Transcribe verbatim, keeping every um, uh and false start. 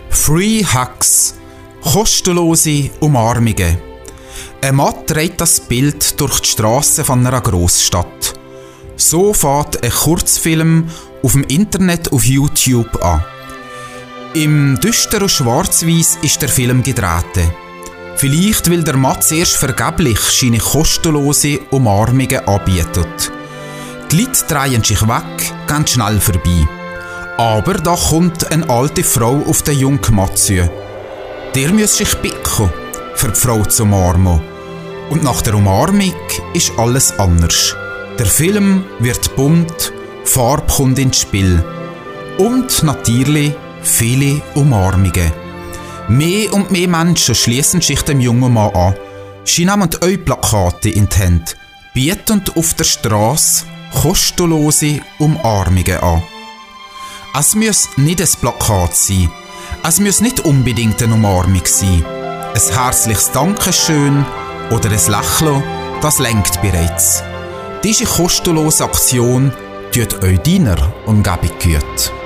Free Hugs, kostenlose Umarmungen. Ein Mann trägt das Bild durch die Strassen von einer Grossstadt. So fängt ein Kurzfilm auf dem Internet auf YouTube an. Im düsteren Schwarz-Weiß ist der Film gedreht. Vielleicht, weil der Mann zuerst vergeblich seine kostenlose Umarmungen anbietet. Die Leute drehen sich weg, gehen schnell vorbei. Aber da kommt eine alte Frau auf den jungen Mann zu. Der muss sich bicken, für die Frau zu umarmen. Und nach der Umarmung ist alles anders. Der Film wird bunt, Farbe kommt ins Spiel. Und natürlich viele Umarmungen. Mehr und mehr Menschen schließen sich dem jungen Mann an. Sie nehmen eure Plakate in die Hände, bieten auf der Straße kostenlose Umarmungen an. Es muss nicht ein Plakat sein. Es muss nicht unbedingt eine Umarmung sein. Ein herzliches Dankeschön oder ein Lächeln, das lenkt bereits. Diese kostenlose Aktion tut euch deiner Umgebung gut.